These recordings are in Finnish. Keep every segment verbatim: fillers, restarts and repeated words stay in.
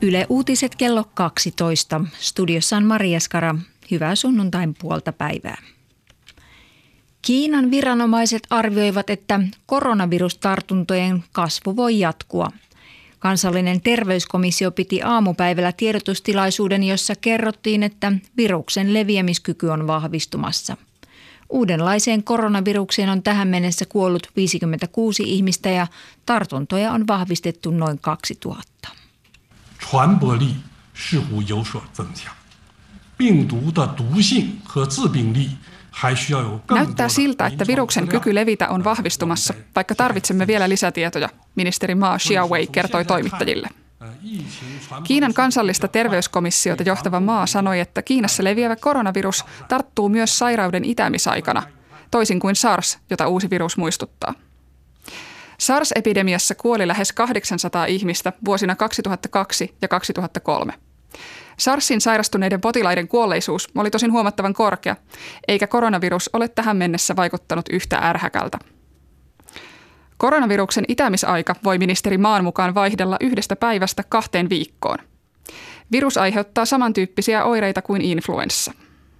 Yle Uutiset kello kaksitoista. Studiossa on Maria Skara. Hyvää sunnuntain puolta päivää. Kiinan viranomaiset arvioivat, että koronavirustartuntojen kasvu voi jatkua. Kansallinen terveyskomissio piti aamupäivällä tiedotustilaisuuden, jossa kerrottiin, että viruksen leviämiskyky on vahvistumassa. Uudenlaiseen koronavirukseen on tähän mennessä kuollut viisikymmentäkuusi ihmistä ja tartuntoja on vahvistettu noin kaksituhatta. 传播力似乎有所增强，病毒的毒性和致病力还需要有更多。 Näyttää siltä, että viruksen kyky levitä on vahvistumassa, vaikka tarvitsemme vielä lisätietoja, ministeri Ma Xiaowei kertoi toimittajille. Kiinan kansallista terveyskomissiota johtava maa sanoi, että Kiinassa leviävä koronavirus tarttuu myös sairauden itämisaikana, toisin kuin SARS, jota uusi virus muistuttaa. SARS-epidemiassa kuoli lähes kahdeksansataa ihmistä vuosina kaksituhattakaksi ja kaksituhattakolme. SARSin sairastuneiden potilaiden kuolleisuus oli tosin huomattavan korkea, eikä koronavirus ole tähän mennessä vaikuttanut yhtä ärhäkältä. Koronaviruksen itämisaika voi ministeri Maan mukaan vaihdella yhdestä päivästä kahteen viikkoon. Virus aiheuttaa samantyyppisiä oireita kuin influenssa.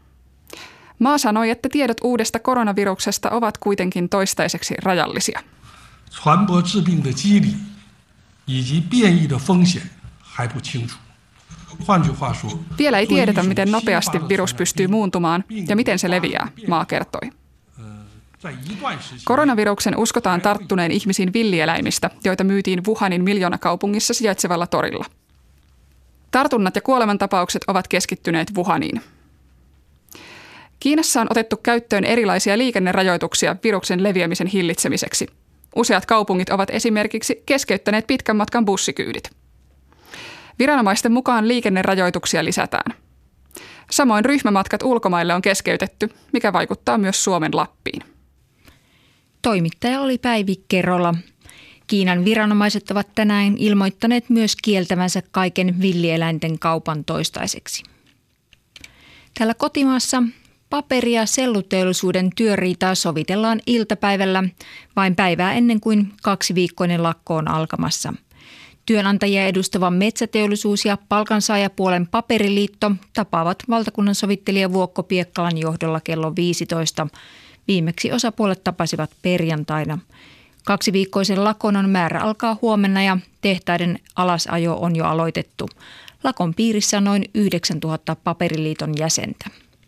Maa sanoi, että tiedot uudesta koronaviruksesta ovat kuitenkin toistaiseksi rajallisia. 传播致病的机理以及变异的风险还不清楚。换句话说， Vielä ei tiedetä, miten nopeasti virus pystyy muuntumaan ja miten se leviää, Maa kertoi. Koronaviruksen uskotaan tarttuneen ihmisiin villieläimistä, joita myytiin Wuhanin miljoonakaupungissa sijaitsevalla torilla. Tartunnat ja kuolemantapaukset ovat keskittyneet Wuhaniin. Kiinassa on otettu käyttöön erilaisia liikennerajoituksia viruksen leviämisen hillitsemiseksi. Useat kaupungit ovat esimerkiksi keskeyttäneet pitkän matkan bussikyydit. Viranomaisten mukaan liikennerajoituksia lisätään. Samoin ryhmämatkat ulkomaille on keskeytetty, mikä vaikuttaa myös Suomen Lappiin. Toimittaja oli Päivi Kerola. Kiinan viranomaiset ovat tänään ilmoittaneet myös kieltävänsä kaiken villieläinten kaupan toistaiseksi. Täällä kotimaassa paperi- ja selluteollisuuden työriitaa sovitellaan iltapäivällä vain päivää ennen kuin kaksiviikkoinen lakko on alkamassa. Työnantajia edustava Metsäteollisuus- ja palkansaajapuolen Paperiliitto tapaavat valtakunnan sovittelija Vuokko Piekkalan johdolla kello viisitoista. Viimeksi osapuolet tapasivat perjantaina. Kaksiviikkoisen lakon on määrä alkaa huomenna ja tehtaiden alasajo on jo aloitettu. Lakon piirissä on noin yhdeksäntuhatta Paperiliiton jäsentä.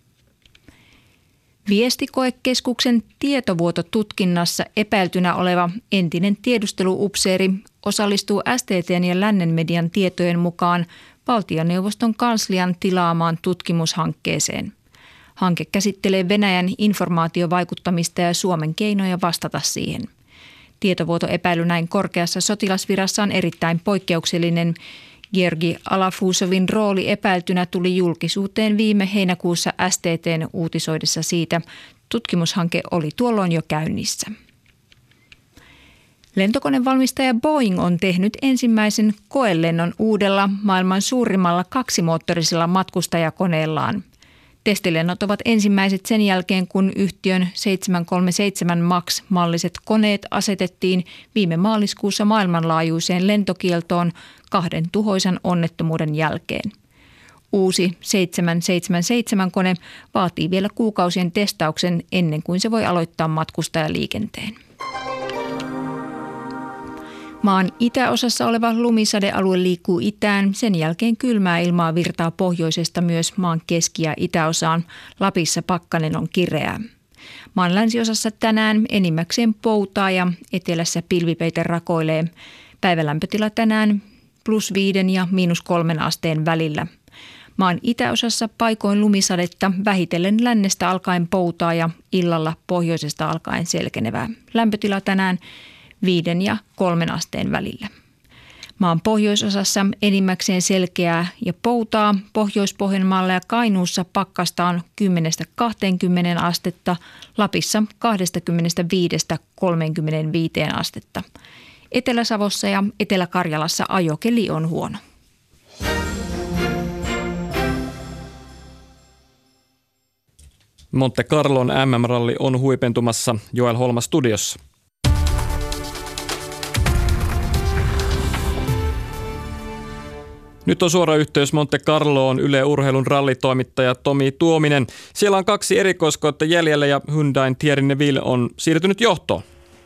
Viestikoekeskuksen tietovuototutkinnassa epäiltynä oleva entinen tiedusteluupseeri osallistuu S T T:n ja lännen median tietojen mukaan valtioneuvoston kanslian tilaamaan tutkimushankkeeseen. Hanke käsittelee Venäjän informaatiovaikuttamista ja Suomen keinoja vastata siihen. Tietovuotoepäily näin korkeassa sotilasvirassa on erittäin poikkeuksellinen. Georgi Alafusovin rooli epäiltynä tuli julkisuuteen viime heinäkuussa S T T:n uutisoidessa siitä. Tutkimushanke oli tuolloin jo käynnissä. Lentokonevalmistaja Boeing on tehnyt ensimmäisen koelennon uudella maailman suurimmalla kaksimoottorisella matkustajakoneellaan. Testilennot ovat ensimmäiset sen jälkeen, kun yhtiön seitsemän kolmekymmentäseitsemän MAX-malliset koneet asetettiin viime maaliskuussa maailmanlaajuiseen lentokieltoon kahden tuhoisan onnettomuuden jälkeen. Uusi seitsemän seitsemänkymmentäseitsemän kone vaatii vielä kuukausien testauksen ennen kuin se voi aloittaa matkustajaliikenteen. Maan itäosassa oleva lumisadealue liikkuu itään. Sen jälkeen kylmää ilmaa virtaa pohjoisesta myös maan keski- ja itäosaan. Lapissa pakkanen on kireää. Maan länsiosassa tänään enimmäkseen poutaa ja etelässä pilvipeite rakoilee. Päivälämpötila tänään plus viiden ja miinus kolmen asteen välillä. Maan itäosassa paikoin lumisadetta, vähitellen lännestä alkaen poutaa ja illalla pohjoisesta alkaen selkenevää. Lämpötila tänään viiden ja kolmen asteen välillä. Maan pohjoisosassa enimmäkseen selkeää ja poutaa. Pohjois-Pohjanmaalla ja Kainuussa pakkasta on kymmenestä kahteenkymmeneen astetta, Lapissa kaksikymmentäviisi kolmekymmentäviisi astetta. Etelä-Savossa ja Etelä-Karjalassa ajokeli on huono. Monte Carlon M M-ralli on huipentumassa. Joel Holma studiossa. Nyt on suora yhteys Monte Carloon Yle Urheilun rallitoimittaja Tomi Tuominen. Siellä on kaksi erikoiskoetta jäljellä ja Hyundain Thierry Neuville on siirtynyt johtoon.